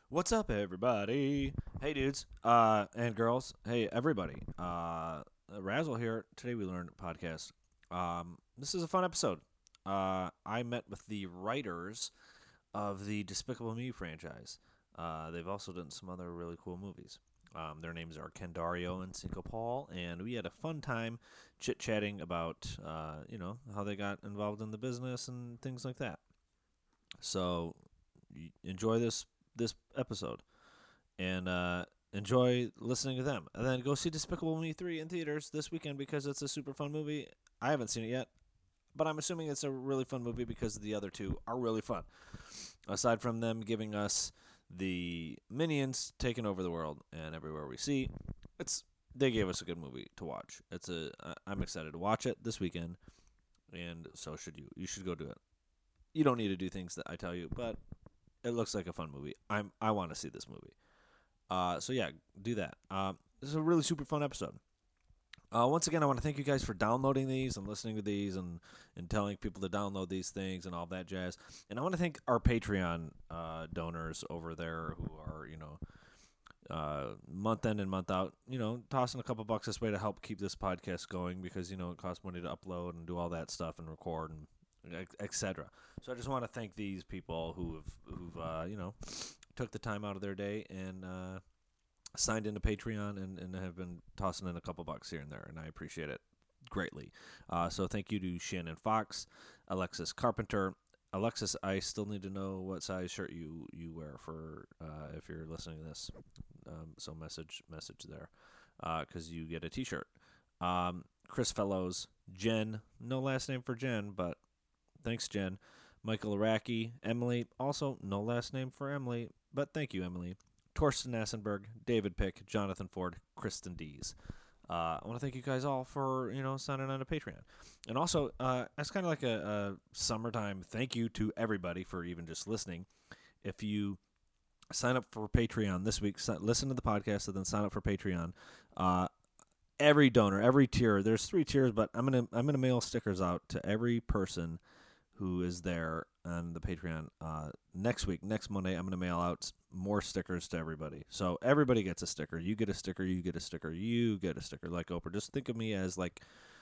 What's up, everybody? Hey, dudes, and girls. Hey, everybody. Razzle here. Today we learned podcast. This is a fun episode. I met with the writers of the Despicable Me franchise. They've also done some other really cool movies. Their names are Ken Dario and Cinco Paul, and we had a fun time chit-chatting about, how they got involved in the business and things like that. So, enjoy this episode and enjoy listening to them. And then go see Despicable Me 3 in theaters this weekend because it's a super fun movie. I haven't seen it yet, but I'm assuming it's a really fun movie because the other two are really fun. Aside from them giving us the minions taking over the world and everywhere we see, they gave us a good movie to watch. I'm excited to watch it this weekend, and so should you. You should go do it. You don't need to do things that I tell you, but it looks like a fun movie. I want to see this movie. So yeah, do that. This is a really super fun episode. Once again, I want to thank you guys for downloading these and listening to these and telling people to download these things and all that jazz. And I want to thank our Patreon donors over there who are, month in and month out, tossing a couple bucks this way to help keep this podcast going because, it costs money to upload and do all that stuff and record and etc. So I just want to thank these people who've took the time out of their day and signed into Patreon and have been tossing in a couple bucks here and there, and I appreciate it greatly. So thank you to Shannon Fox, Alexis Carpenter. Alexis, I still need to know what size shirt you wear for if you're listening to this. So message there because you get a T-shirt. Chris Fellows, Jen, no last name for Jen, but thanks, Jen. Michael Araki, Emily, also no last name for Emily, but thank you, Emily. Torsten Assenberg, David Pick, Jonathan Ford, Kristen Dees. I want to thank you guys all for, signing on to Patreon. And also, as kind of like a summertime thank you to everybody for even just listening. If you sign up for Patreon this week, listen to the podcast and then sign up for Patreon. Every donor, every tier, there's 3 tiers, but I'm gonna mail stickers out to every person who is there on the Patreon. Next Monday, I'm going to mail out more stickers to everybody. So everybody gets a sticker. You get a sticker, you get a sticker, you get a sticker, like Oprah. Just think of me as like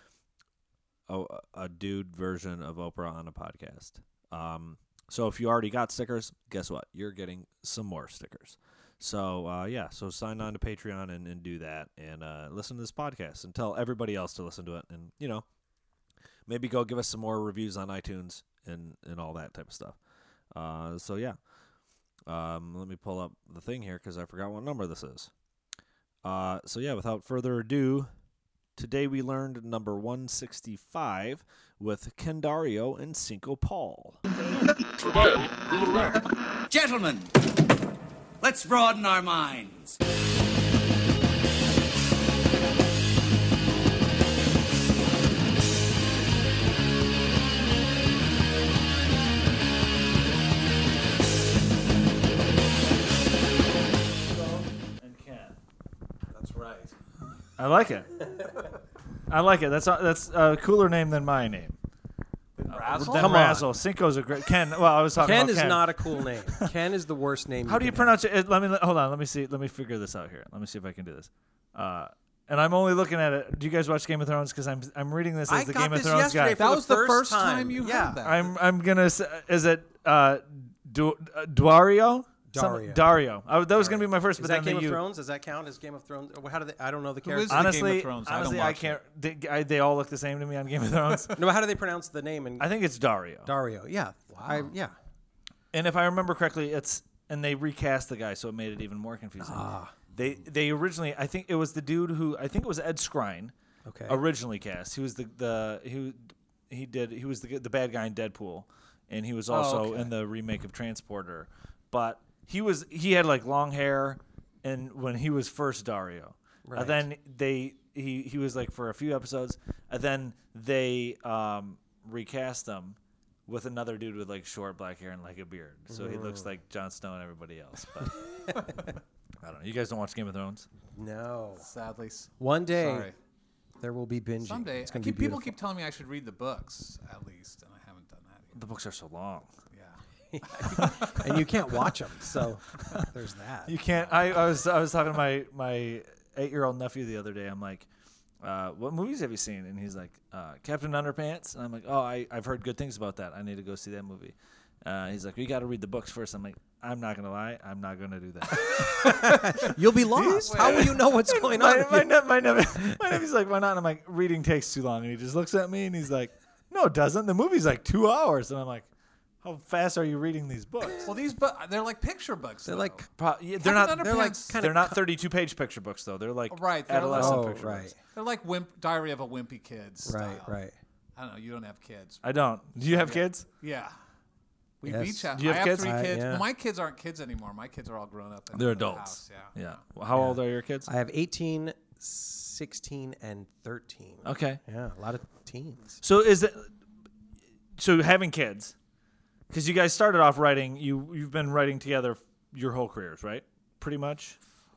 a dude version of Oprah on a podcast. So if you already got stickers, guess what? You're getting some more stickers. So, so sign on to Patreon and do that and listen to this podcast and tell everybody else to listen to it and, maybe go give us some more reviews on iTunes and all that type of stuff. Let me pull up the thing here because I forgot what number this is. Without further ado, today we learned number 165 with Ken Dario and Cinco Paul. Today we learn. Gentlemen, let's broaden our minds. I like it. That's a cooler name than my name. Razzle? Come Razzle. Cinco's a great Ken. Well, I was talking Ken about is not a cool name. Ken is the worst name. How do you pronounce it? Hold on. Let me see. Let me figure this out here. Let me see if I can do this. And I'm only looking at it. Do you guys watch Game of Thrones? Because I'm reading this as the Game of Thrones guy. That was the first time you heard that. I'm gonna. Is it Dario? Dario. That was going to be my first. Is but that then Game of Thrones? Does that count as Game of Thrones? How do they? I don't know the characters. Honestly, Game of Thrones? I can't. They all look the same to me on Game of Thrones. No, how do they pronounce the name? I think it's Dario. Dario. Yeah. Wow. And if I remember correctly, they recast the guy, so it made it even more confusing. They originally, I think it was the dude who I think it was Ed Skrein. Okay. Originally cast. He was the bad guy in Deadpool, and he was also in the remake of Transporter, but. He had like long hair, and when he was first Dario, right. And then he was like for a few episodes, and then they recast him with another dude with like short black hair and like a beard, so he looks like Jon Snow and everybody else. But I don't know. You guys don't watch Game of Thrones? No, sadly. One day, sorry. There will be binging. Someday, it's people keep telling me I should read the books at least, and I haven't done that yet. The books are so long. Yeah. and you can't watch them. So there's that. You can't. I was talking to my 8-year-old nephew the other day. I'm like, what movies have you seen? And he's like, Captain Underpants. And I'm like, oh, I've heard good things about that. I need to go see that movie. He's like, we got to read the books first. I'm like, I'm not gonna lie, I'm not gonna do that. You'll be lost. How will you know what's going on? My nephew's like, why not? And I'm like, reading takes too long. And he just looks at me and he's like, no, it doesn't. The movie's like 2 hours. And I'm like, how fast are you reading these books? Well, they're like picture books. They're though. like They're not. Underpants- they're like kind They're not 32-page picture books though. They're like Right, they're adolescent like- picture books. They're like Diary of a Wimpy Kid Right, style. right. I don't know. You don't have kids. I don't. Do you have kids? Yeah. We Yes. each have. Do you have I kids? have 3 kids. yeah. Well, my kids aren't kids anymore. My kids are all grown up. And They're in the adults. house, Yeah. Yeah. Well, how old are your kids? I have 18, 16, and 13. Okay. Yeah, a lot of teens. So having kids, because you guys started off writing, you've been writing together your whole careers, right? Pretty much.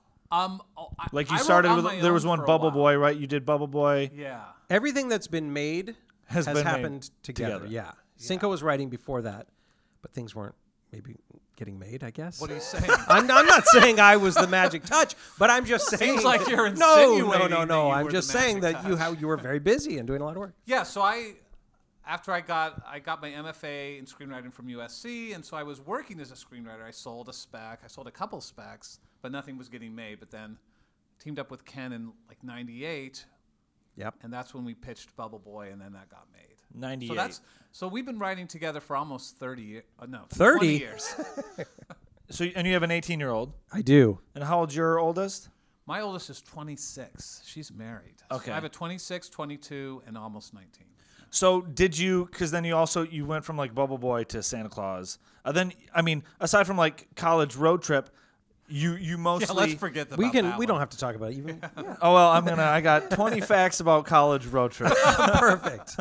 Like you I wrote started on with my there was own one for a Bubble while. Boy, right? You did Bubble Boy. Yeah. Everything that's been made has Has been made happened together. together. Yeah. Cinco was writing before that, but things weren't maybe getting made, I guess. What are you saying? I'm not saying I was the magic touch, but I'm just saying. Seems like you're no. insinuating that you I'm were just the saying magic that you were very busy and doing a lot of work. Yeah, so after I got my MFA in screenwriting from USC, and so I was working as a screenwriter. I sold a couple specs, but nothing was getting made. But then teamed up with Ken in like '98, Yep. and that's when we pitched Bubble Boy, and then that got made. 98. So we've been writing together for almost 30 years. No, 30? 20 years. And you have an 18-year-old. I do. And how old's your oldest? My oldest is 26. She's married. Okay. So I have a 26, 22, and almost 19. So did you? Because then you went from like Bubble Boy to Santa Claus. Then I mean, aside from like college road trip, you mostly. Yeah, let's forget that. We don't have to talk about it even. Yeah. Oh well, I got 20 facts about college road trip. Perfect.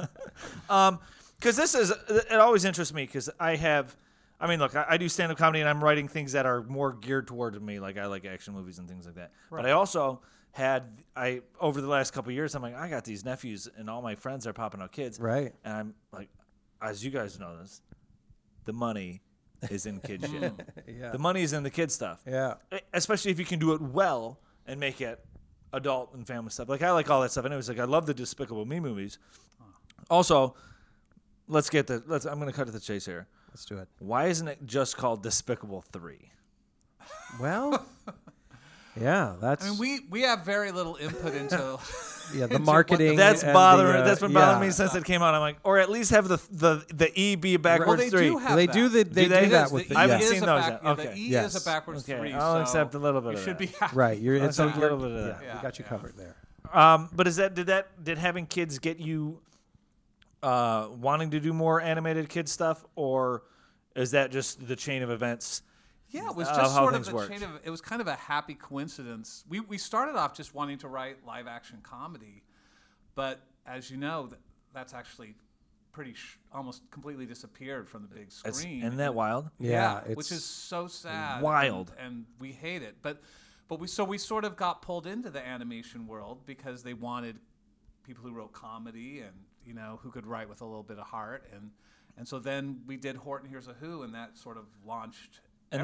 Because it always interests me because look, I do stand-up comedy and I'm writing things that are more geared toward me. Like I like action movies and things like that. Right. But I also over the last couple of years, I'm like, I got these nephews and all my friends are popping out kids. Right. And I'm like, as you guys know this, the money is in kid shit. Yeah. The money is in the kid stuff. Yeah. Especially if you can do it well and make it adult and family stuff. Like I like all that stuff. Anyways, like I love the Despicable Me movies. Also, I'm going to cut to the chase here. Let's do it. Why isn't it just called Despicable 3? Well, yeah, that's. I mean, we have very little input into. Yeah, the marketing. That's and bothering. the, That's been bothering me since it came out. I'm like, or at least have the E be a backwards Well, they 3. do have They that. do the- they do that is. with The the- I haven't E is seen a those back- yet. yeah, Okay. The E Yes. is a backwards Okay, 3. I'll so accept a little bit you of should that. be happy. Right, it's I'll a take a little bit of that. Yeah, we got you covered there. But did having kids get you wanting to do more animated kid stuff, or is that just the chain of events? Yeah, it was of just how sort of things the worked? chain of. It was kind of a happy coincidence. We started off just wanting to write live action comedy, but as you know, that's actually almost completely disappeared from the big screen. Isn't that wild? Yeah, which is so sad. wild. and we hate it. But we sort of got pulled into the animation world because they wanted people who wrote comedy and who could write with a little bit of heart, and so then we did Horton Hears a Who, and that sort of launched.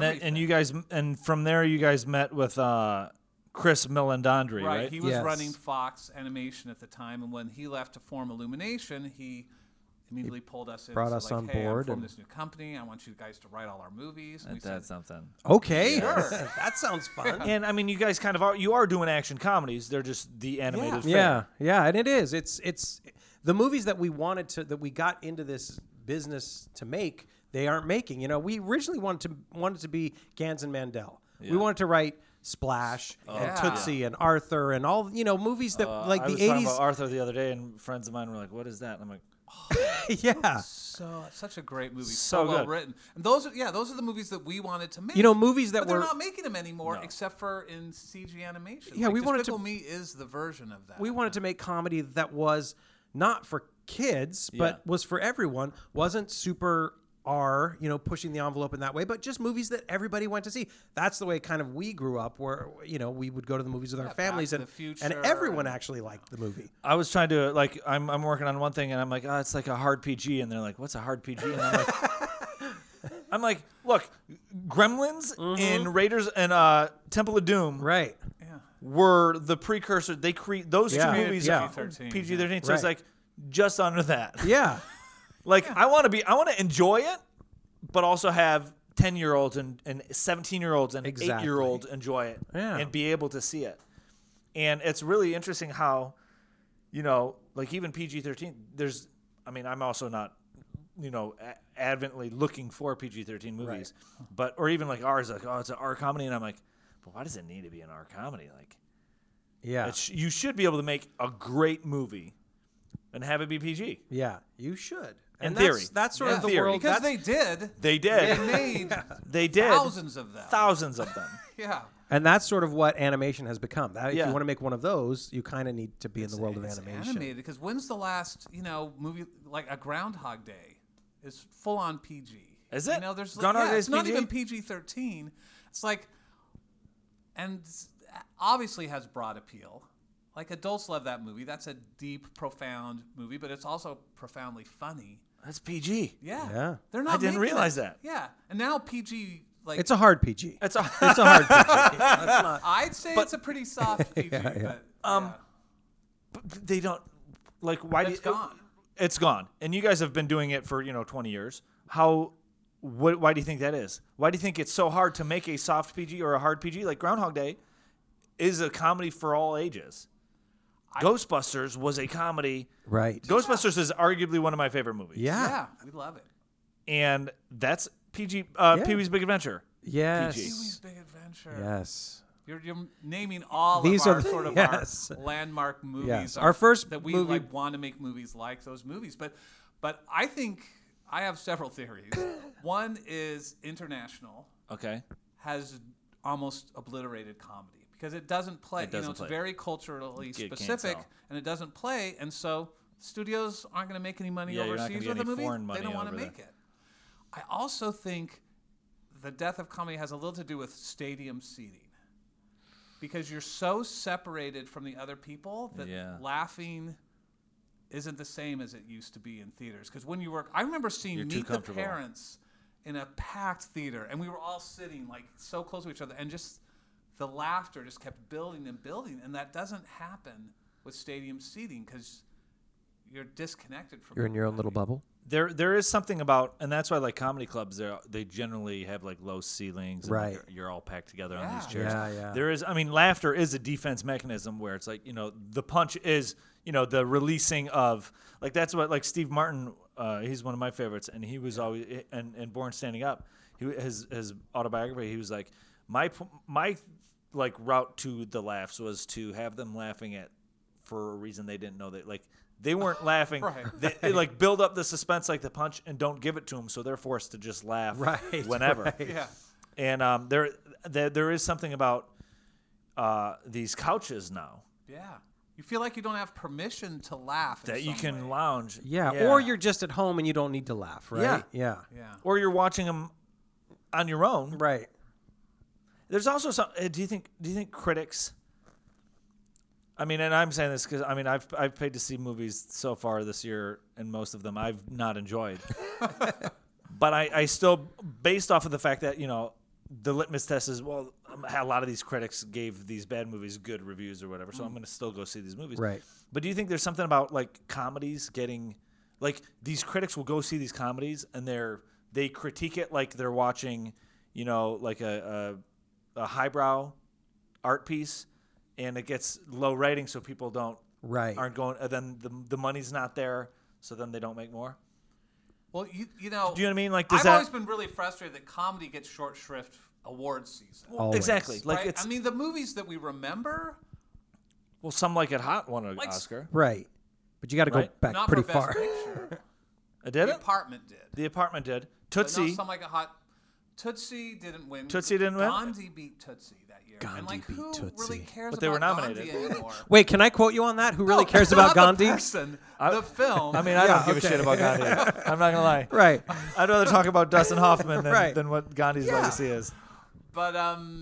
And from there you guys met with Chris Melandandri, right? He was Yes. running Fox Animation at the time, and when he left to form Illumination, he immediately pulled us in. brought and us said, on like, hey, board I'm from and- this new company. I want you guys to write all our movies. And we That's said, something. Okay, Sure. that sounds fun. And I mean, you guys kind of are doing action comedies. They're just the animated. Yeah, yeah, and it is. It's the movies that we got into this business to make. They aren't making. We originally wanted to be Gans and Mandel. We wanted to write Splash and Tootsie and Arthur and all movies that like I the was talking 80s. about Arthur the other day, and friends of mine were like, "What is that?" And I'm like, Yeah, such a great movie, So well good. written. And those are the movies that we wanted to make. movies that but they're were. not making them anymore, No. except for in CG animation. Yeah, we wanted to- Despicable Me is the version of that. We wanted to make comedy that was not for kids, but was for everyone. Wasn't super R, pushing the envelope in that way, but just movies that everybody went to see. That's the way kind of we grew up, where we would go to the movies with our Back families, to and the Future and everyone and- actually liked the movie. I was trying to I'm working on one thing, and I'm like, oh, it's like a hard PG, and they're like, what's a hard PG? And I'm like, I'm like, look, Gremlins and Raiders and Temple of Doom Right. were the precursor. They those Yeah. two movies Yeah. are PG-13, PG-13. So it's Right. like just under that. Yeah. Like I want to enjoy it, but also have 10-year-olds and 17-year-olds and Exactly. 8-year-olds enjoy it Yeah. and be able to see it. And it's really interesting how, like even PG-13, I'm also not, advently looking for PG-13 movies, or even like ours, like, oh, it's an R comedy. And I'm like, but why does it need to be an R comedy? Like, Yeah. you should be able to make a great movie and have it be PG. Yeah. You should. In And theory. That's sort In of the theory. world. Because that's- they did. They did. They made They did. thousands of them. Thousands of them. Yeah. And that's sort of what animation has become. If Yeah. you want to make one of those, you kind of need to be in the world of It's animation. animated because when's the last movie like a Groundhog Day is full on PG? Is it? There's Groundhog Day is it's not PG? even PG-13. It's like, and obviously has broad appeal. Like adults love that movie. That's a deep, profound movie, but it's also profoundly funny. That's PG. Yeah. Yeah. They're not. I didn't making realize it. that. Yeah. And now PG like It's a hard PG. It's a It's a hard PG. I'd say it's a pretty soft PG, but But they don't like. Why it's do you, gone. It's gone, and you guys have been doing it for 20 years. Why do you think that is? Why do you think it's so hard to make a soft PG or a hard PG? Like Groundhog Day is a comedy for all ages. Ghostbusters was a comedy. Right. Ghostbusters is arguably one of my favorite movies. Yeah. Yeah, we love it. And that's PG. Yeah. Pee-wee's Big Adventure. Yes. Pee-wee's Big Adventure. Yes. You're naming all These of are our the- sort of yes. our landmark movies. Yes. Our first that we movie- want to make movies like those movies. But I think I have several theories. One is international Okay. has almost obliterated comedy because it doesn't play. It doesn't it's play. very culturally You can't specific, sell. and it doesn't play. And so studios aren't going to make any money Yeah, you're not gonna overseas get with the any movie. foreign They money don't want to over there. make it. I also think the death of comedy has a little to do with stadium seating. Because you're so separated from the other people that Yeah. laughing isn't the same as it used to be in theaters. Because when you were, I remember seeing You're too Meet the comfortable. Parents in a packed theater, and we were all sitting like so close to each other, and just the laughter just kept building and building, and that doesn't happen with stadium seating because you're disconnected from. You're in your own little everybody. bubble. There is something about, and that's why like comedy clubs, they generally have like low ceilings, and Right. You're all packed together on Yeah. these chairs. Yeah, yeah. There is, laughter is a defense mechanism where it's like the punch is the releasing of like that's what like Steve Martin, he's one of my favorites, and he was always and Born Standing Up, his autobiography, he was like my like route to the laughs was to have them laughing at for a reason they didn't know that like. They weren't laughing. Right. They like build up the suspense like the punch and don't give it to them, so they're forced to just laugh Right, whenever. right. Yeah. And there is something about these couches now Yeah. You feel like you don't have permission to laugh. in that you some can way. lounge. Yeah. Or you're just at home and you don't need to laugh, right? Yeah. Yeah. Yeah. or you're watching them on your own. Right. There's also some. Do you think critics? And I'm saying this because I've paid to see movies so far this year, and most of them I've not enjoyed. But I still, based off of the fact that the litmus test is a lot of these critics gave these bad movies good reviews or whatever, so I'm going to still go see these movies. Right. But do you think there's something about like comedies getting like these critics will go see these comedies and they critique it like they're watching, like a highbrow art piece, and it gets low rating, so people aren't going. And then the money's not there, so then they don't make more. Well, you know. Do you know what I mean? Like, does I've that always been really frustrated that comedy gets short shrift awards season. Always. exactly like Right? it's the movies that we remember, Some Like It Hot won an Like Oscar. Right. But you got to go Right. back not pretty for Best far. Picture. Did The it? Apartment did. The Apartment did. But no, Tootsie. Some Like a Hot. Tootsie didn't win. Tootsie didn't win? Gandhi beat Tootsie that year. and Gandhi beat who Tootsie. really cares But they were about nominated. Gandhi anymore? Wait, can I quote you on that? Who really No, cares about not Gandhi? The person, the film. I Yeah, don't give okay. a shit about Gandhi. I'm not gonna lie. Right. I'd rather talk about Dustin Hoffman than, Right. than what Gandhi's legacy is. But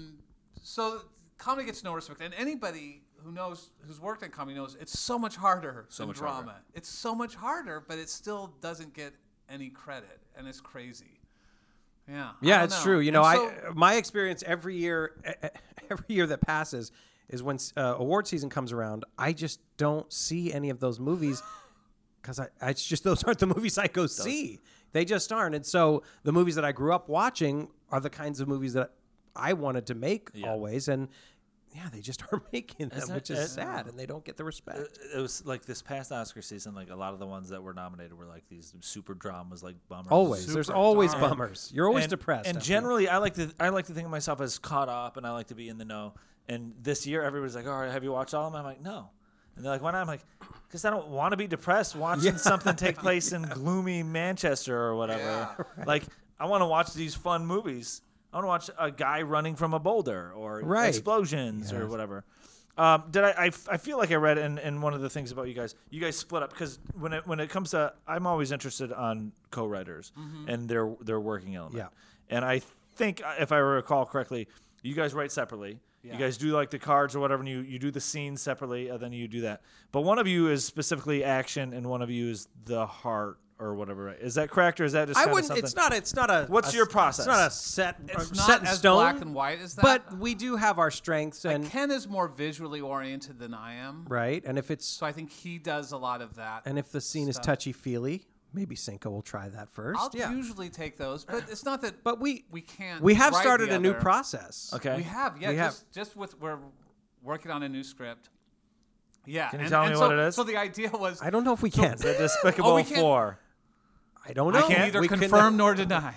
so comedy gets no respect, and anybody who's worked in comedy knows it's so much harder than much drama. harder. It's so much harder, but it still doesn't get any credit, and it's crazy. Yeah. Yeah, I it's don't true. You know, And my experience every year that passes is when award season comes around, I just don't see any of those movies because it's just those aren't the movies I go see. They just aren't. And so the movies that I grew up watching are the kinds of movies that I wanted to make always. And yeah, they just aren't making them, which is sad, and they don't get the respect. It was like this past Oscar season, like a lot of the ones that were nominated were like these super dramas, like bummers. Always, there's always dark. bummers. You're always And- depressed. And after generally, I like to think of myself as caught up, and I like to be in the know. And this year, everybody's like, "All right, have you watched all of them?" I'm like, "No." And they're like, "Why not?" I'm like, "Because I don't want to be depressed watching something take place in gloomy Manchester or whatever. Like, I want to watch these fun movies. I want to watch a guy running from a boulder or explosions or whatever." I feel like I read in one of the things about you guys split up because when it comes to, I'm always interested on co-writers and their working element. Yeah. And I think if I recall correctly, you guys write separately. You guys do like the cards or whatever, and you do the scenes separately, and then you do that. But one of you is specifically action, and one of you is the heart or whatever. Right? Is that correct, or is that just? I kinda wouldn't. something? It's not a. What's your process? It's not a set. It's set not in as stone. black and white as that. But we do have our strengths, and Ken is more visually oriented than I am. right. And if it's So I think he does a lot of that. and if the scene is stuff. touchy feely, maybe Cinco will try that first. I'll usually take those, but it's not that. But we can't. We have write started the a new other. process. Okay. We have, yeah. We have. Just with we're working on a new script. Yeah. Can you tell me what it is? So the idea was I don't know if we can. The Despicable we can't- 4. I don't know. neither We can- confirm nor deny.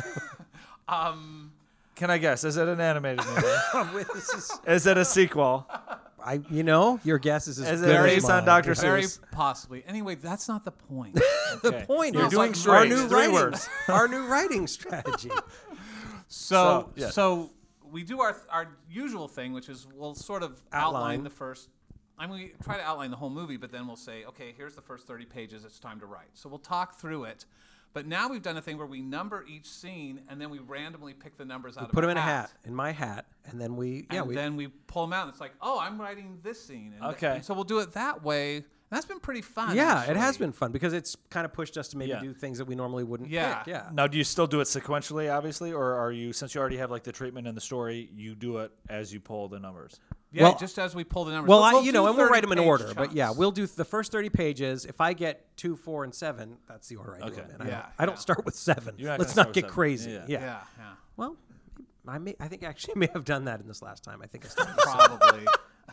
Can I guess? Is it an animated movie? This is- Is it a sequel? your guess is as Is it good as based on mine. Dr. Very Seuss? possibly. Anyway, that's not the point. The point You're is doing our straight. new 3 writing, words. our new writing strategy. So yeah. we do our usual thing, which is we'll sort of Outline. outline the first. I mean, we try to outline the whole movie, but then we'll say, okay, here's the first 30 pages. It's time to write. So we'll talk through it. But now we've done a thing where we number each scene, and then we randomly pick the numbers out of Put a them in a hat, in my hat, and then then we pull them out, and it's like, oh, I'm writing this scene. And Okay. and so we'll do it that way. And that's been pretty fun. yeah, it has actually. been fun because it's kind of pushed us to maybe Yeah. do things that we normally wouldn't Yeah. pick. Yeah. Now, do you still do it sequentially, obviously, or are you, since you already have like the treatment and the story, you do it as you pull the numbers? Yeah, Well- just as we pull the numbers. Well, But and do we'll write them in 30-page order. But yeah, chunks. we'll do the first 30 pages. If I get 2, 4, and 7, that's the order I do Okay. them in. Yeah, I don't yeah. start with 7. You're not Let's gonna not start get with 7. crazy. Yeah. Yeah. Yeah. Well, I think I actually may have done that in this last time. I think I started. Probably.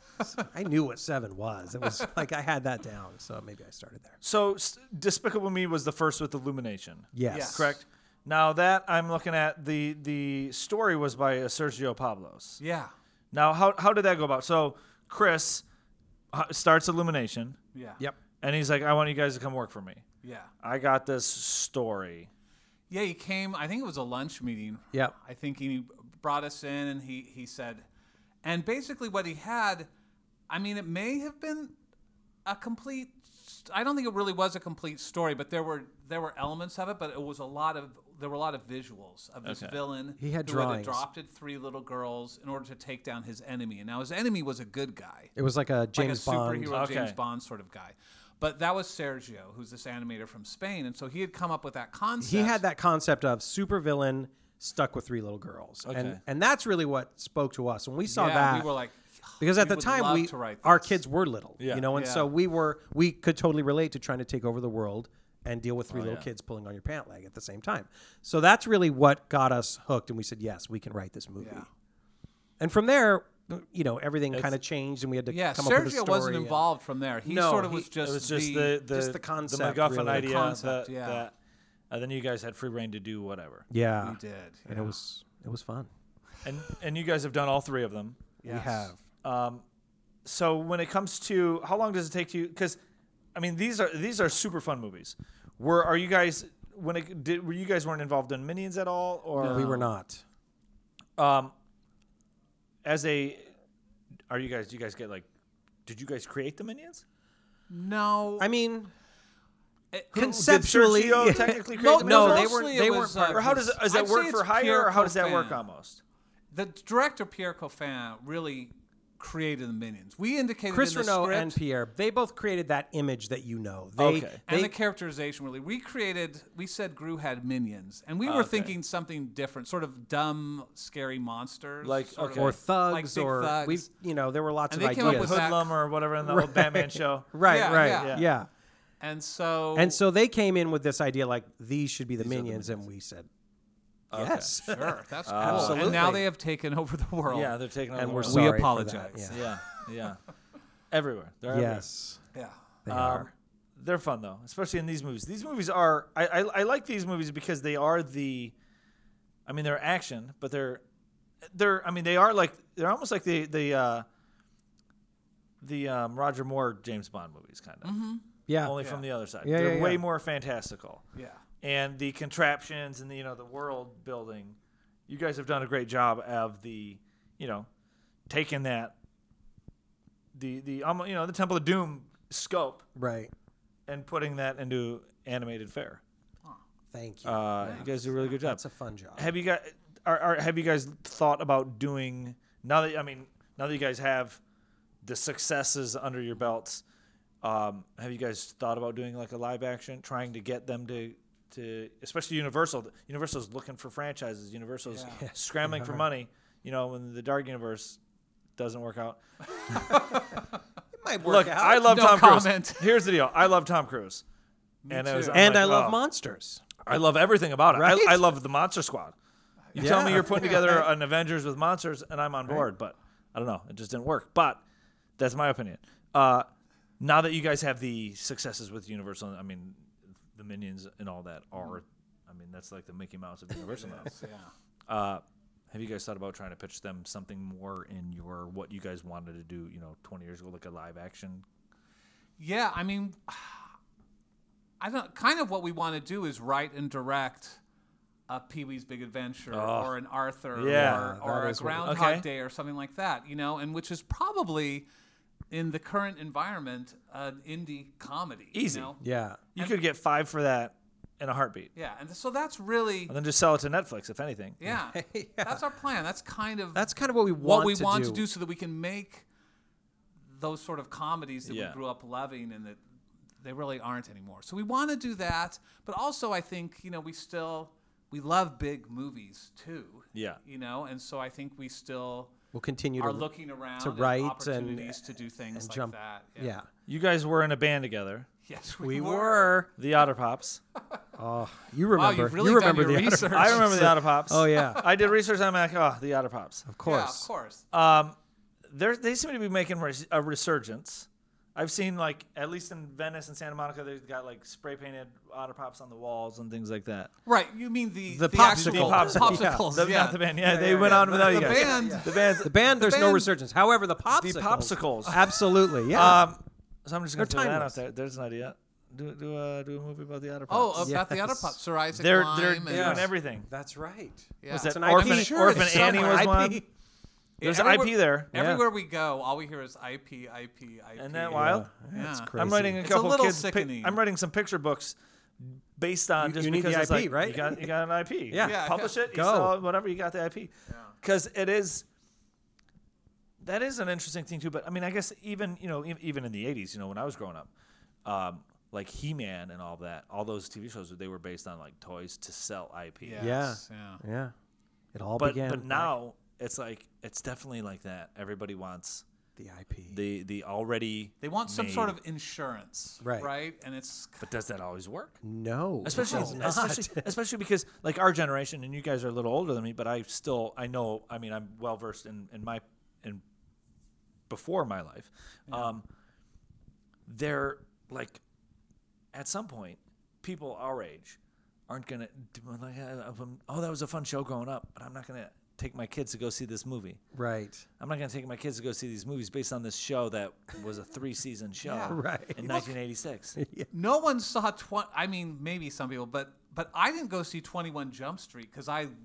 I knew what 7 was. It was like I had that down, so maybe I started there. So, Despicable Me was the first with Illumination. Yes. Yes. Correct? Now, that I'm looking at, the story was by Sergio Pablos. Yeah. Now, how did that go about? So, Chris starts Illumination, Yeah. Yep. and he's like, I want you guys to come work for me. Yeah. I got this story. Yeah, he came. I think it was a lunch meeting. Yep. I think he brought us in and he said, and basically what he had, I mean, it may have been a complete. I don't think it really was a complete story, but there were elements of it. But there were a lot of visuals of this villain He had who had drawings. adopted 3 little girls in order to take down his enemy. And now his enemy was a good guy. It was like a James like a Bond. superhero Okay. James Bond sort of guy. But that was Sergio, who's this animator from Spain, and so he had come up with that concept. He had that concept of supervillain stuck with 3 little girls, Okay. and that's really what spoke to us when we saw Yeah, that. we were like, because at we the would time love to write our this. kids were little, Yeah. and Yeah. so we could totally relate to trying to take over the world and deal with 3 little yeah. kids pulling on your pant leg at the same time. So that's really what got us hooked, and we said, yes, we can write this movie. Yeah. And from there, everything kind of changed, and we had to yeah, come up with a Sergio story. wasn't involved from there. He No, sort of he- was just It was just the the concept, MacGuffin really. idea. The concept, that, yeah. that- and then you guys had free reign to do whatever. Yeah, we did. and it was fun. And you guys have done all 3 of them. We have. So when it comes to how long does it take you? Because I mean these are super fun movies. Were you guys weren't involved in Minions at all, or We were not. As a do you guys get like? Did you guys create the Minions? No, I mean, Did conceptually, Sergio technically create no, the no, Minions? they weren't. mostly They it weren't. was, part Or of how this. does that I'd work say for it's hire, Pierre or how does that work Coffin. almost? The director Pierre Coffin really created the Minions. We indicated Chris in the Renaud script, and Pierre, they both created that image that you know. They, Okay. they, and the characterization really. We said Gru had minions, and we were thinking something different, sort of dumb, scary monsters, Like, sort of okay. or like thugs, big or thugs. we've, there were lots And of they came up ideas. with that- Hoodlum or whatever in the old Batman show. Right, Yeah, right, yeah. yeah. And So they came in with this idea like these should be the minions, and we said, yes. sure, that's cool. Absolutely. And now they have taken over the world. Yeah, they're taking over And the we're world. sorry We for apologize. that. Yeah. Yeah. Everywhere. They're everywhere. Yes, Yeah. they are. They're fun though, especially in these movies. These movies are I like these movies because they are they're action, but they're almost like the Roger Moore James Bond movies kind of. Yeah. Only from the other side. Yeah, they're yeah, way yeah. more fantastical. Yeah. And the contraptions and the world building, you guys have done a great job of taking that the Temple of Doom scope Right. and putting that into animated fare. Thank you. You guys do a really good job. That's a fun job. Have you guys have you guys thought about doing now that you guys have the successes under your belts? Have you guys thought about doing like a live action, trying to get them to especially Universal? Universal's looking for franchises. Universal's scrambling for money. When the Dark Universe doesn't work out. It might work Look, out. I love No Tom comment. He's. Here's the deal. I love Tom Cruise. And too. I love monsters. I love everything about it. Right? I love the Monster Squad. You tell me Yeah. you're putting together an Avengers with monsters, and I'm on board. But I don't know. It just didn't work. But that's my opinion. Now that you guys have the successes with Universal, the Minions and all that are, that's like the Mickey Mouse of Universal now. Yeah. Have you guys thought about trying to pitch them something more in what you guys wanted to do, 20 years ago, like a live action? Yeah, I don't. Kind of what we want to do is write and direct a Pee-wee's Big Adventure or an Arthur Yeah, or that a is what- Groundhog Okay. Day or something like that, and which is probably in the current environment an indie comedy. Easy. Yeah. You could get 5 for that in a heartbeat, Yeah, and so that's really and then just sell it to Netflix, if anything. yeah, that's our plan. That's kind of what we want what we to want do. to do so that we can make those sort of comedies that Yeah. we grew up loving and that they really aren't anymore. So we want to do that, but also I think we love big movies too. Yeah. And so I think we still We'll continue are to looking around to at write and opportunities to do things like jump. that. Yeah. You guys were in a band together, Yes, We were. the Otter Pops. Oh, you remember? you've really you done remember your the Otter research. Pops. I remember the Otter Pops. Oh yeah, I did research. I'm like, the Otter Pops. of course. Yeah, of course. They seem to be making a resurgence. I've seen at least in Venice and Santa Monica, they've got spray painted Otter Pops on the walls and things like that. Right, you mean the popsicle. actual The popsicles. popsicles? Not the band. Yeah, they went on without you The guys. band. The band's The band, there's no band- resurgence. However, the popsicles. the popsicles. Absolutely, yeah. So I'm just gonna They're throw that timeless. out there. There's an idea. Do a movie about the Otter Oh, Pops. about the Otter Yes. Pops, Sir Isaac they're Lime doing and everything. That's right. Yeah. Was It's that an IP. Orphan, Sure, Orphan it's Annie somewhere. was IP. one? There's an everywhere- IP there. Everywhere we go, all we hear is IP. Isn't that wild? Yeah. That's crazy. I'm writing a It's a couple little kids. sickening. I'm writing some picture books based on just you need because the it's IP, like, right? You got an IP. Yeah. Yeah, Publish it. You Go. sell it, whatever. You got the IP. Because it is. That is an interesting thing too. But I guess even even in the '80s, when I was growing up, like He-Man and all that, all those TV shows, they were based on toys to sell IP. Yes, Yeah. yeah. Yeah. It all But began. but now it's it's definitely like that. Everybody wants the IP. the already. They want some made- sort of insurance, Right. And it's But does that always work? No, Especially, it does not. especially because our generation, and you guys are a little older than me, but I know. I'm well versed in before my life. They're at some point, people our age aren't gonna that was a fun show growing up, but I'm not gonna take my kids to go see this movie. Right. I'm not gonna take my kids to go see these movies based on this show that was a 3-season show Right. in 1986. no one saw maybe some people, but I didn't go see 21 Jump Street because I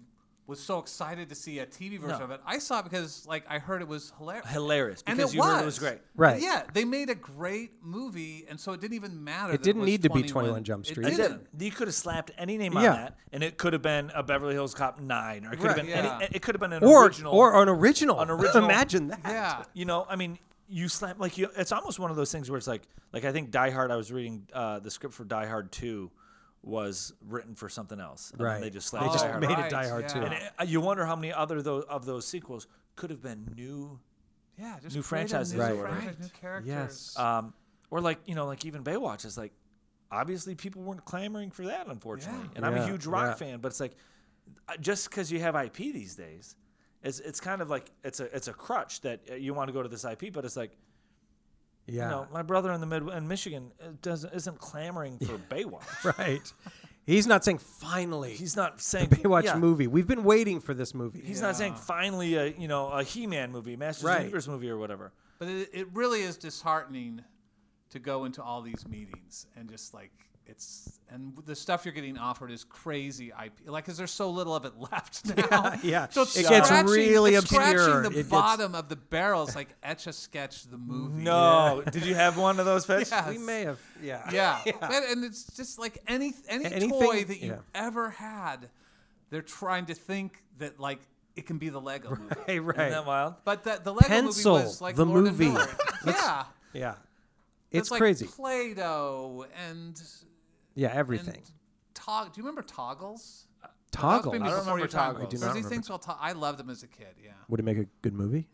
was so excited to see a TV version of it. I saw it because like I heard it was hilarious. Hilarious And because it you heard it was was great. Right. Yeah, they made a great movie, and so it didn't even matter. It that didn't was need to be 21 Jump It Street. It didn't. didn't. You could have slapped any name on Yeah. that, and it could have been a Beverly Hills Cop 9, or it could have Right. been Yeah. any. It could have been an Or original. an original. An original. Imagine that. Yeah. You know, I mean, you slap like you. It's almost one of those things where it's like I think Die Hard. I was reading the script for Die Hard 2 was written for something else. And then Right. They just slapped They just Die Hard. made on it Die Hard 2. yeah. And you wonder how many other of those sequels could have been new. Yeah, just New create a franchises new or Right. whatever. franchise, new characters. Yes. Or like even Baywatch is like, obviously people weren't clamoring for that, unfortunately. Yeah. And I'm a Yeah, huge rock yeah. fan, but it's like, just because you have IP these days, it's kind of like it's a crutch that you want to go to this IP, but it's like, Yeah. you know, my brother in Michigan isn't clamoring for Baywatch. Right. He's not saying finally. He's not saying Baywatch yeah. movie. We've been waiting for this movie. He's not saying finally a He-Man movie, Masters of Right. the Universe movie, or whatever. But it really is disheartening to go into all these meetings and just like and the stuff you're getting offered is crazy IP. Like, because there's so little of it left now. Yeah. So it's It gets scratching- really it's obscure. Scratching It the gets- bottom of the barrel. It's like Etch a Sketch the movie. No, did you have one of those pitches? Yes. We may have. Yeah. Yeah. And it's just like any Anything- toy that you yeah. ever had, they're trying to think that like it can be the Lego movie. Hey, right. Isn't that wild? But the Lego Pencil, movie was like the Lord movie. And Miller. Yeah. Yeah. It's It's like crazy. Play-Doh and Yeah, everything. And do you remember Toggles? Toggle. That was maybe I don't before remember your time. Toggles. I do not There's these remember things called I loved them as a kid. Yeah. Would it make a good movie?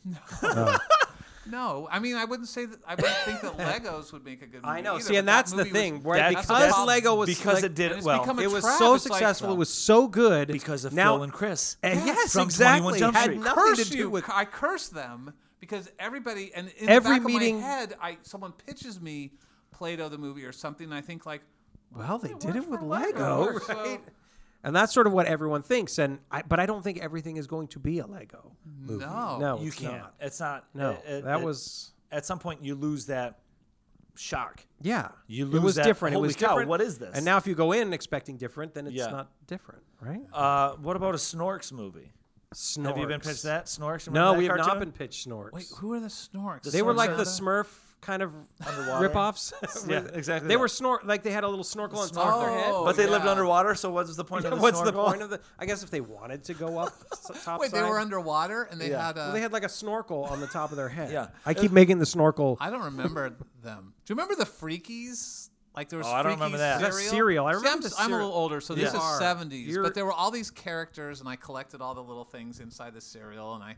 No, I mean I wouldn't say that. I wouldn't think that Legos would make a good movie. I know. either, See, but and that that's the movie was- thing. Right? That's Because the- Lego was because like, it did and it's well. become a it was trap. so It's like- successful. It was so good because of now, Phil and Chris. yes, From exactly. 21 Jump Had Street. nothing to Curse do you. with. I curse them because everybody and in Every the back meeting- of my head, someone pitches me Play-Doh the movie or something, and I think like, Well, they it did it worked with for Lego, Lego, so- right? And that's sort of what everyone thinks. But I don't think everything is going to be a Lego movie. No. No, You it's can't. not. It's not. No, that it- was. at some point you lose that shock. Yeah, You it lose was that, different. holy It was cow, different. what is this? And now, if you go in expecting different, then it's Yeah. not different, right? What about a Snorks movie? Snorks. Have you been pitched that? Snorks? No, Remember we that have not cartoon? been pitched Snorks. wait, who are the Snorks? They were Snorks like are the the- Smurf kind of Underwater? rip-offs. Yeah, exactly They that. were like they had a little snorkel on top of their head. Oh, But they lived yeah. underwater, so what's the point of the What's the snorkel? point of the? I guess if they wanted to go up top Wait, they side. were underwater and they Yeah. had a. Well, they had like a snorkel on the top of their head. Yeah. I keep making the snorkel. I don't remember them. Do you remember the Freakies? Like there was. Oh, I don't remember that. That's cereal. I See, remember I'm, the I'm a cereal. little older, so this Yeah. is 70s. You're- But there were all these characters, and I collected all the little things inside the cereal, and I.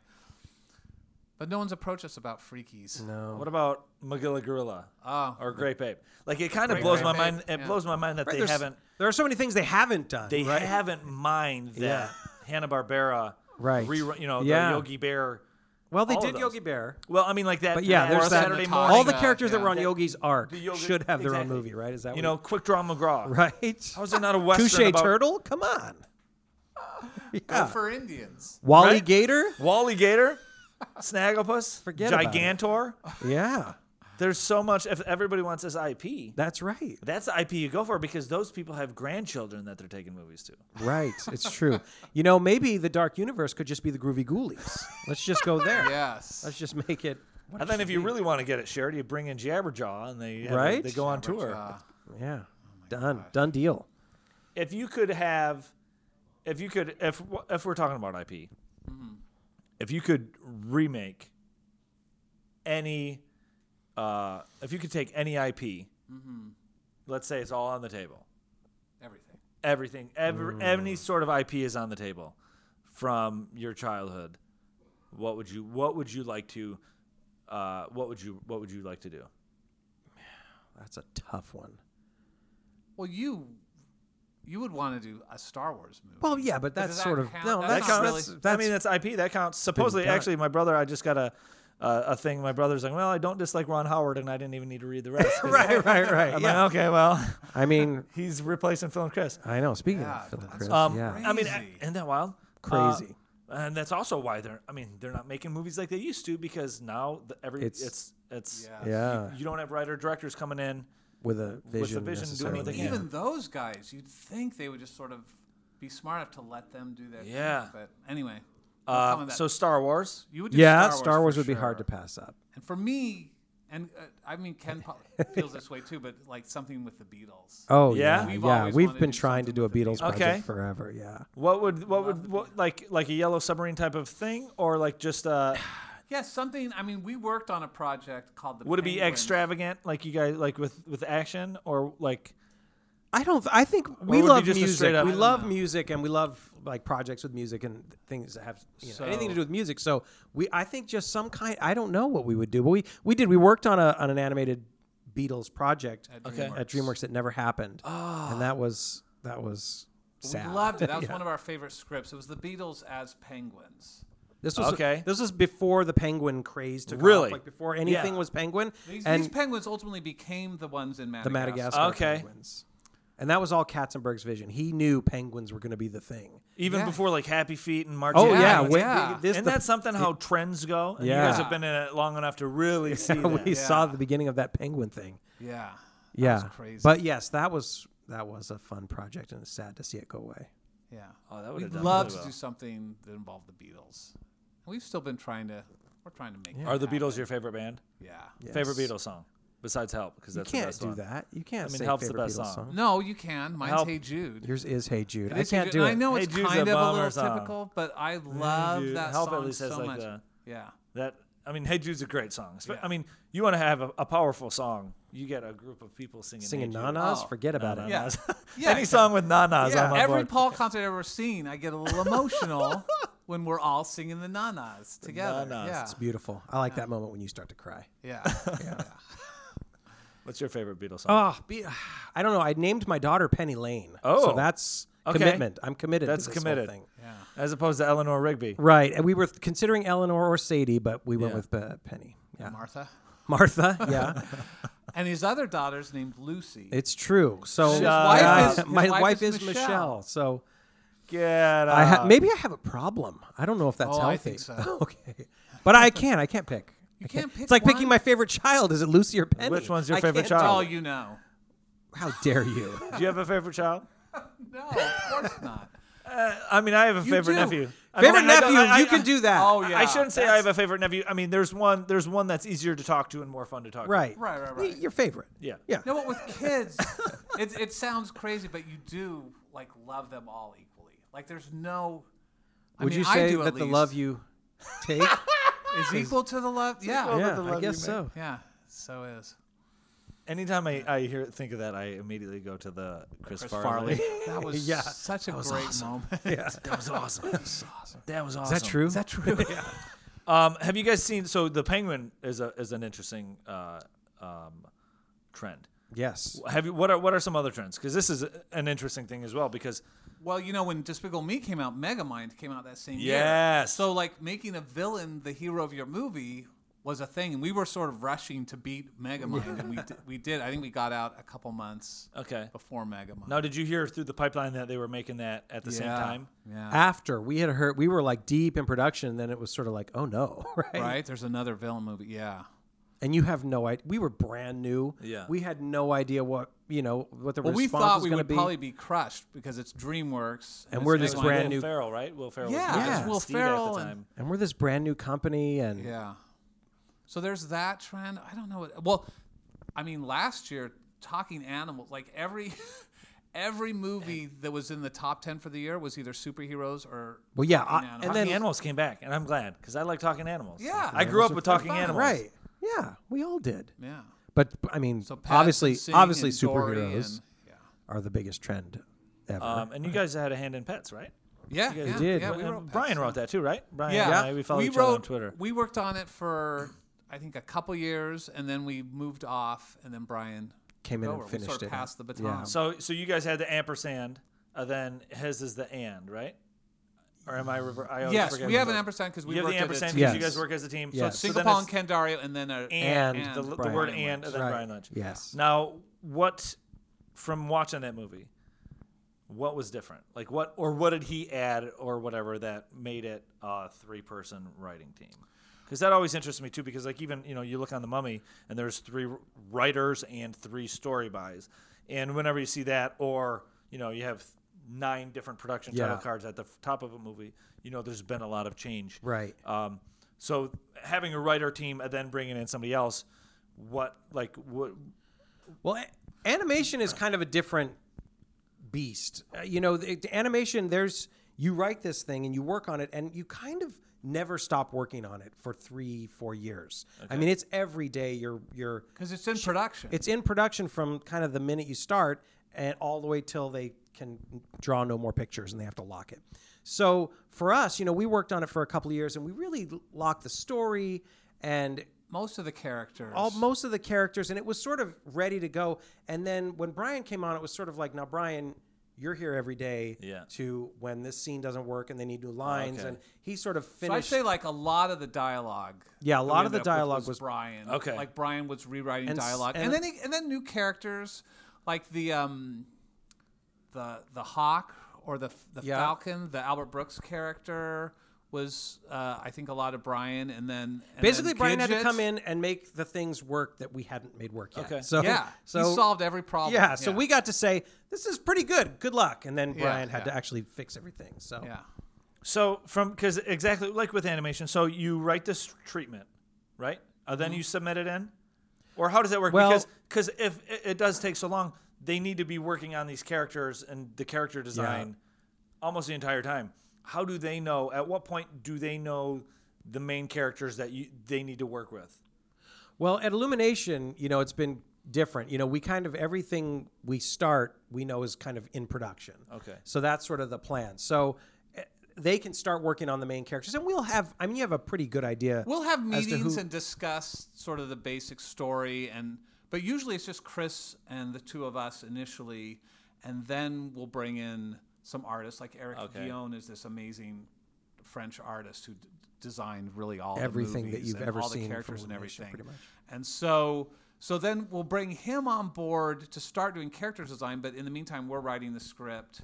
But no one's approached us about Freakies. No. What about Magilla Gorilla Oh. or Grape Ape? Like it kind of Grape blows my Ape, mind. It yeah. blows my mind that Right, they there's- haven't. There are so many things they haven't done. They right? haven't mined that Yeah. Hanna-Barbera. Right. The Yeah. Yogi Bear. Well, they all of did those. Yogi Bear. Well, I mean, like that. But yeah, that there's that. Saturday the morning. All the Yeah, characters that yeah. were on Yogi's arc The Yogi- should have their own exactly. movie, right? Is that You know, Quick Draw McGraw. right? How is there not a western Touche about Turtle? Come on. Go Yeah. for Indians. Wally Right? Gator? Wally Gator, Snagglepuss, Forget about it. Gigantor? Yeah, There's so much. If everybody wants this IP, that's right. that's the IP you go for because those people have grandchildren that they're taking movies to. Right. It's true. You know, maybe the Dark Universe could just be the Groovy Ghoulies. Let's just go there. Yes. Let's just make it. what And it then should if you be. really want to get it shared, you bring in Jabberjaw and they Right? they go on tour. Jabberjaw. Yeah. Done. Done deal. If you could have, if we're talking about IP, if you could remake any, if you could take any IP, let's say it's all on the table, Everything. any sort of IP is on the table from your childhood. What would you like to do? That's a tough one. Well, you would want to do a Star Wars movie. Well, yeah, but But that's does that sort of count? no. That's That That's, not counts. really- I mean, that's IP. That counts. Supposedly, done. actually, my brother, I just got a thing. My brother's like, well, I don't dislike Ron Howard, and I didn't even need to read the rest. right. I'm Yeah. like, okay, well, I mean, he's replacing Phil and Chris. I know. Speaking Yeah, of Phil and that's Chris, yeah, I mean, Crazy. isn't that wild? Crazy. And that's also why they're not making movies like they used to because now It's- it's yeah, you don't have writer directors coming in. with a vision. vision doing what necessarily. they can. Even those guys, you'd think they would just sort of be smart enough to let them do their Yeah. thing. But anyway, we'll come on that. So Star Wars. You would do Yeah, Star Wars for would be hard sure. to pass up. And for me, and I mean, Ken feels this way too, but like something with the Beatles. Oh Yeah? yeah, We've yeah. always We've wanted been to do trying to something do a with the Beatles Beatles. Okay. project forever. Yeah. What would like a Yellow Submarine type of thing, or like just Yeah, something. I mean, we worked on a project called the. would it be Penguins. extravagant, like you guys like with action, or like I think we would it be love just a music. straight up- We I don't love know. music, and we love like projects with music and things that have anything to So- do with music. So I think just some kind. I don't know what we would do, but we worked on an animated Beatles project Okay. at DreamWorks that never happened, and that was But sad. we loved it. That was Yeah. one of our favorite scripts. It was the Beatles as penguins. This was Okay. This was before the penguin craze took Really? off, like before anything Yeah. was penguin. These and penguins ultimately became the ones in the Madagascar. Madagascar Okay. penguins. And that was all Katzenberg's vision. He knew penguins were going to be the thing. even Yeah. before like Happy Feet and March? Oh Yeah, yeah, yeah. This, Isn't the- that something how trends go? And Yeah. you guys have been in it long enough to really see that. we saw the beginning of that penguin thing. Yeah. Yeah, was crazy. But yes, that was a fun project, and it's sad to see it go away. Yeah. Oh, that would We'd have done love really to well. do something that involved the Beatles. And we've still been trying to. We're trying to make. Are the that Beatles happen. your favorite band? Yeah. Favorite Yes. Beatles song besides "Help"? Because You that's the can't best do one. that. You can't I mean, say Help's the favorite best Beatles song. No, you can. Mine's Help. Hey Jude. Yours is Hey Jude. It I is Hey can't Jude. do And it. I know Hey it's Jude's kind a of a bummer little song. typical, but I love Jude. that Help at song least has so like much. the- Yeah. That I mean, "Hey Jude's" a great song. Yeah. I mean, you want to have a powerful song, you get a group of people singing Singing "Hey Jude." nanas, Oh. forget about it. Yeah. Yeah. Any song with nanas, Yeah. I'm on Every board. Paul concert I've ever seen, I get a little emotional when we're all singing the nanas together. nanas. Yeah. It's beautiful. I like that moment when you start to cry. Yeah. What's your favorite Beatles song? I don't know. I named my daughter Penny Lane. Oh. So that's Okay. commitment. I'm committed That's to this committed. whole thing. Yeah. As opposed to Eleanor Rigby. Right. And we were considering Eleanor or Sadie, but we went Yeah. with Penny. Yeah. Martha. Martha, yeah. And his other daughter's named Lucy. It's true. So His wife is- my his wife is Michelle. Michelle. So Get out. maybe I have a problem. I don't know if that's Oh, healthy. I think so. Okay. But I can't pick. You can't pick It's like picking one? my favorite child. Is it Lucy or Penny? Which one's your I favorite can't child? That's tell. all you know. How dare you? Do you have a favorite child? No, of course not. I mean, I have a favorite do. nephew. Favorite I don't- nephew, you can do that. Oh yeah. I shouldn't say I have a favorite nephew. I mean, there's one that's easier to talk to and more fun to talk Right. Right. Your favorite. to. Yeah. Yeah. No, but with kids, it sounds crazy, but you do like love them all equally. Like there's no. Would I mean, you I say do at that the least. love you take? is equal to the love? Yeah. Yeah, the love I guess you so. Yeah. So is. Anytime I think of that, I immediately go to the Chris Chris Farley. Farley. That was Yeah, such a great moment. Yeah. That was awesome. That was awesome. Is that true? Is that true? Have you guys seen? So the Penguin is an interesting trend. Yes. Have you? What are some other trends? Because this is an interesting thing as well. Because Well, you know, when Despicable Me came out, Megamind came out that same year. Yes. So, like, making a villain the hero of your movie was a thing, and we were sort of rushing to beat Megamind, and we did. I think we got out a couple months okay. before Megamind. Now, did you hear through the pipeline that they were making that at the same time? Yeah. After we had heard, we were like deep in production, and then it was sort of like, oh no, right? Right? There's another villain movie. Yeah. And you have no idea. We were brand new. Yeah. We had no idea what the Well, we response thought was we going to would be. probably be crushed because it's DreamWorks. And it's we're this Megamind. brand Will new- Ferrell, right? Will Ferrell. Yeah, was it's with Will Steve Ferrell at the and- time. and we're this brand new company, and Yeah. So there's that trend. I don't know what. Well, I mean, last year, Talking Animals, like every movie that was in the top 10 for the year was either superheroes or well, yeah, Talking and Animals. Talking then Animals came back, and I'm glad because I like talking animals. Yeah. I grew up Animals with are talking fun. animals. right, yeah, we all did. Yeah. But I mean, So Pattinson obviously, Singh obviously, and Dory superheroes and- yeah. are the biggest trend ever. And you guys had a hand in pets, right? Yeah, You guys yeah, did. yeah. And We wrote Brian Pets. wrote that too, right? Brian Yeah, and I, we follow each other on Twitter. We worked on it for I think a couple years, and then we moved off, and then Brian Came in took and over. finished we sort of it. passed the baton. Yeah. So you guys had the ampersand, then his is the and, right? Or am I? I always Yes, forget we have the an vote. ampersand because we You have worked the at a ampersand team. because Yes. you guys work as a team. Yes. So then Singapore it's and Ken Dario, and then and the Brian word Lynch. and then Right. Brian Lynch. Yes. Now, what from watching that movie? What was different? Like what did he add or whatever that made it a 3-person writing team? Because that always interests me too. Because like even you look on The Mummy and there's 3 writers and 3 story buys, and whenever you see that, or you have 9 different production Yeah. title cards at the top of a movie, you know, there's been a lot of change. Right. So having a writer team and then bringing in somebody else, what? Well, animation is kind of a different beast. You know, animation, you write this thing and you work on it and you kind of never stop working on it for 3-4 years. I mean, it's every day you're Because it's in production. it's in production from kind of the minute you start and all the way till they can draw no more pictures and they have to lock it. So for us, you know, we worked on it for a couple of years and we really locked the story and most of the characters. most of the characters, and it was sort of ready to go. And then when Brian came on, it was sort of like, now Brian, you're here every day to when this scene doesn't work and they need new lines. And he sort of finished. So I'd say like a lot of the dialogue. Yeah, a that lot we of the ended up with dialogue was Brian. Okay. Like Brian was rewriting And dialogue, and- and then new characters like the hawk or the falcon, the Albert Brooks character was I think a lot of Brian, and then basically Brian had to Gidget. come in and make the things work that we hadn't made work yet. Okay. So Yeah, so he solved every problem. Yeah, so we got to say this is pretty good. Good luck, and then Yeah, Brian had yeah. to actually fix everything. So Yeah. So because exactly like with animation, so you write this treatment, right? Then you submit it in, or how does that work? Well- because if it does take so long, they need to be working on these characters and the character design almost the entire time. How do they know? At what point do they know the main characters that they need to work with? Well, at Illumination, you know, it's been different. You know, we kind of everything we start, we know is kind of in production. Okay. So that's sort of the plan. So they can start working on the main characters, and we'll have. I mean, you have a pretty good idea. We'll have as to meetings who- and discuss sort of the basic story, but usually it's just Chris and the two of us initially, and then we'll bring in some artists like Eric Guillaume is this amazing French artist who designed really all Everything the that movies you've and ever all seen the from characters and Illumination, everything. pretty much. And so then we'll bring him on board to start doing character design, but in the meantime we're writing the script.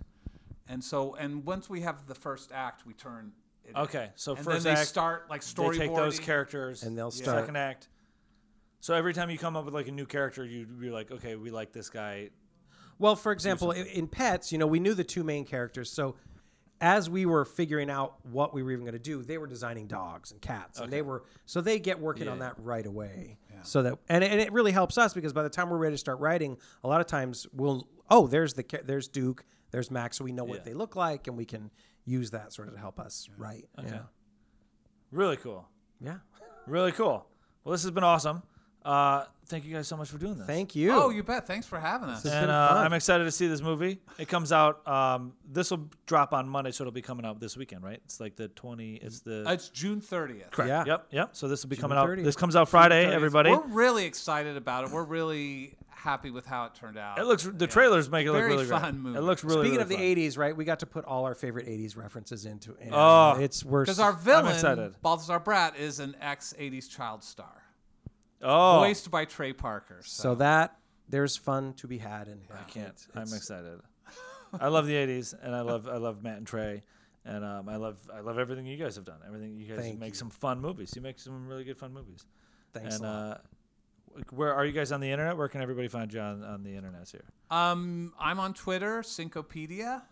And once we have the first act, we turn it in. Okay, so and first then they act, start like They storyboarding. take those characters And they'll start- second act. So every time you come up with like a new character, you'd be like, okay, we like this guy. Well, for example, in Pets, you know, we knew the two main characters. So as we were figuring out what we were even going to do, they were designing dogs and cats, and they get working on that right away. Yeah. So that and it really helps us because by the time we're ready to start writing, a lot of times there's Duke, there's Max, so we know what they look like, and we can use that sort of to help us write. Okay. Yeah. Really cool. Yeah. Really cool. Well, this has been awesome. Thank you guys so much for doing this. Thank you. Oh, you bet. Thanks for having us. It's And been fun. I'm excited to see this movie. It comes out. This will drop on Monday, so it'll be coming out this weekend, right? It's like the 20. It's the It's June 30th. correct. Yeah. Yep. So this will be June coming out. 30th. This comes out Friday. 30th. Everybody. We're really excited about it. We're really happy with how it turned out. It looks. The trailers make it look Very really fun great. movie. It looks really. Speaking really of the fun. 80s, right? We got to put all our favorite 80s references into it. Oh. It's worse. Because our villain, excited. Balthazar Bratt, is an ex-80s child star. Oh, Voiced by Trey Parker. So that there's fun to be had in. I can't. I'm excited. I love the 80s, and I love Matt and Trey, and I love everything you guys have done. Everything you guys Thank make you. some fun movies. You make some really good fun movies. Thanks And a lot. where are you guys on the internet? Where can everybody find you on the internet here? I'm on Twitter, Syncopedia.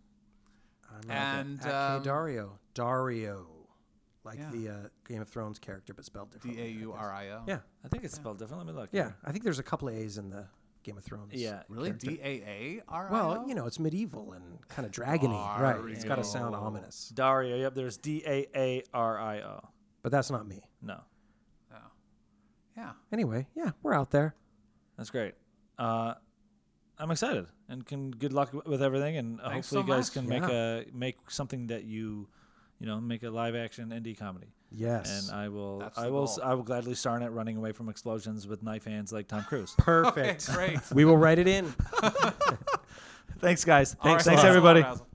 And At Dario, like the Game of Thrones character, but spelled differently. DAURIO. Yeah, I think it's spelled different. Let me look. yeah. here. I think there's a couple of A's in the Game of Thrones. Yeah. Really? character. DAARIO? Well, you know, it's medieval and kind of dragony, right? It's got to sound ominous, Dario. Yep. There's DAARIO. but that's not me. No, Yeah. Anyway, yeah, we're out there. that's great. I'm excited and good luck with everything, and Thanks hopefully so you guys much. can make something that you make a live action indie comedy. Yes, And I will That's the goal. gladly star in it, running away from explosions with knife hands like Tom Cruise. perfect. Great. We will write it in. Thanks, guys. All right. Thanks everybody. Razzle.